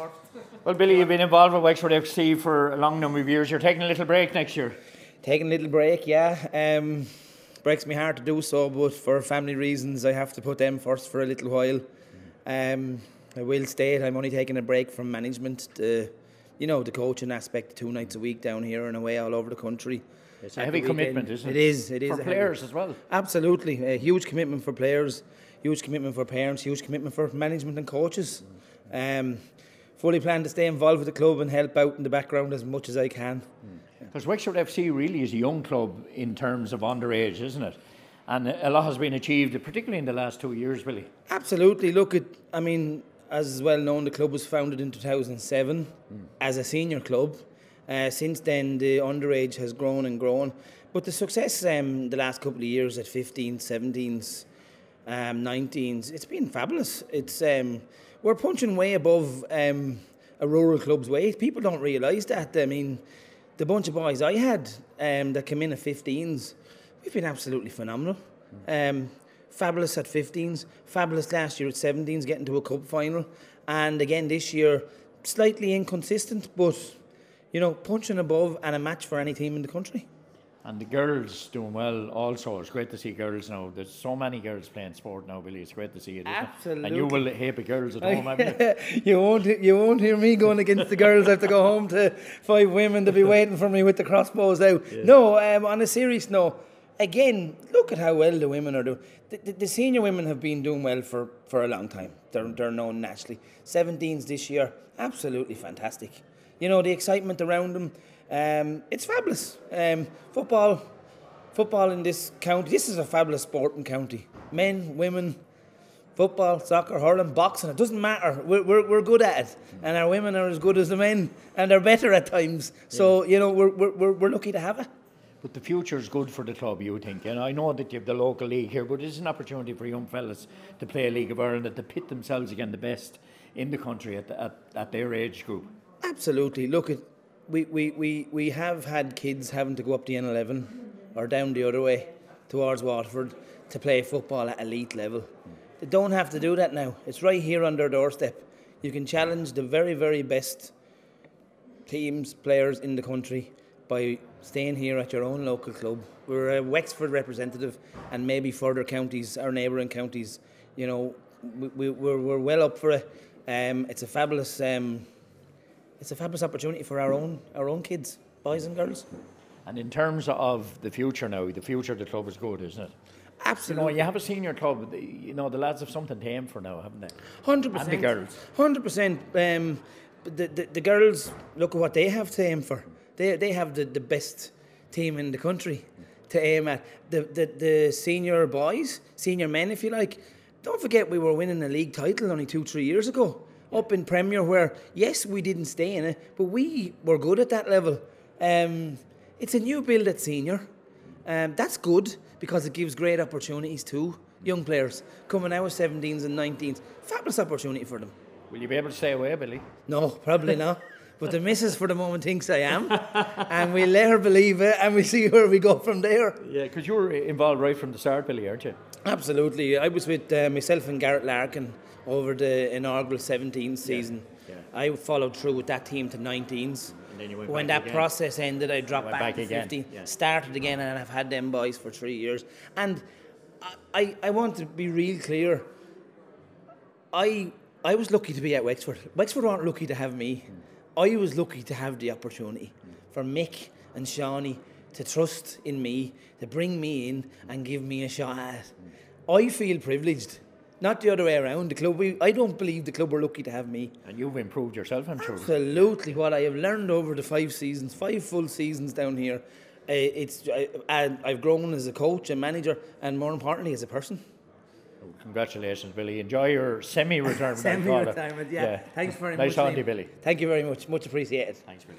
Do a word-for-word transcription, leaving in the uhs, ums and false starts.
Well, Billy, you've been involved with Wexford F C for a long number of years. You're taking a little break next year. Taking a little break, yeah. Um, breaks me heart to do so, but for family reasons, I have to put them first for a little while. Um, I will state I'm only taking a break from management. The, you know, the coaching aspect, two nights a week down here and away all over the country. It's a heavy commitment, isn't it? It is. It is for players as well. Absolutely, a huge commitment for players, huge commitment for parents, huge commitment for management and coaches. Um, fully plan to stay involved with the club and help out in the background as much as I can. Because Wexford F C really is a young club in terms of underage, isn't it? And a lot has been achieved, particularly in the last two years, Billy. Absolutely. Look, at, I mean, as well known, the club was founded in two thousand seven mm. as a senior club. Uh, since then, the underage has grown and grown. But the success um, the last couple of years at fifteens, seventeens, um, nineteens, it's been fabulous. It's um, we're punching way above um, a rural club's weight. People don't realise that. I mean, the bunch of boys I had um, that came in at fifteens, we've been absolutely phenomenal. Um, fabulous at fifteens, fabulous last year at seventeens, getting to a cup final. And again this year, slightly inconsistent, but, you know, punching above and a match for any team in the country. And the girls doing well also. It's great to see girls now. There's so many girls playing sport now, Billy. It's great to see it, isn't Absolutely. it? And you will hate the girls at home, haven't you? you won't you won't hear me going against the girls. I have to go home to five women to be waiting for me with the crossbows out. Yeah. No, um, on a serious note, again, look at how well the women are doing. The, the, the senior women have been doing well for, for a long time. They're, they're known nationally. seventeens this year, absolutely fantastic. You know, the excitement around them, um, it's fabulous. Um, football, football in this county, this is a fabulous sporting county. Men, women, football, soccer, hurling, boxing, it doesn't matter. We're, we're, we're good at it. And our women are as good as the men, and they're better at times. So, you know, we're, we're, we're lucky to have it. But the future is good for the club, you think. And I know that you have the local league here, but it's an opportunity for young fellas to play a League of Ireland and to pit themselves against the best in the country at, the, at, at their age group. Absolutely. Look, at, we, we, we, we have had kids having to go up the N eleven or down the other way towards Waterford to play football at elite level. They don't have to do that now. It's right here on their doorstep. You can challenge the very, very best teams, players in the country by staying here at your own local club. We're a Wexford representative, and maybe further counties, our neighbouring counties, you know, we, we, we're, we're well up for it. Um, it's a fabulous, um, it's a fabulous opportunity for our own, our own kids, boys and girls. And in terms of the future now, the future of the club is good, isn't it? Absolutely. You know, you have a senior club, you know, the lads have something to aim for now, haven't they? one hundred percent. And the girls. one hundred percent. Um, the, the, the girls, look at what they have to aim for. They they have the, the best team in the country to aim at. The, the the senior boys, senior men, if you like. Don't forget we were winning a league title only two, three years ago up in Premier, where yes, we didn't stay in it, but we were good at that level. Um, it's a new build at senior. Um, that's good because it gives great opportunities to young players coming out of seventeens and nineteens. Fabulous opportunity for them. Will you be able to stay away, Billy? No, probably not. But the missus for the moment thinks I am, and we let her believe it, and we see where we go from there. Yeah, because you were involved right from the start, Billy, aren't you? Absolutely. I was with uh, myself and Garrett Larkin over the inaugural seventeen season. Yeah, yeah. I followed through with that team to nineteens. And then you went when back that again. Process ended, I dropped back, back to again. fifteen, yeah. Started again, and I've had them boys for three years. And I, I, I want to be real clear. I, I was lucky to be at Wexford. Wexford aren't lucky to have me. Mm. I was lucky to have the opportunity for Mick and Shawnee to trust in me, to bring me in and give me a shot at it. I feel privileged, not the other way around. The club, we, I don't believe the club were lucky to have me. And you've improved yourself, I'm sure. Absolutely. What I have learned over the five seasons, five full seasons down here, uh, it's I, I've grown as a coach and manager, and more importantly, as a person. Congratulations, Billy. Enjoy your semi-retirement. Semi-retirement, yeah. yeah. Thanks very nice much. Nice talking to you, Billy. Thank you very much. Much appreciated. Thanks, Billy.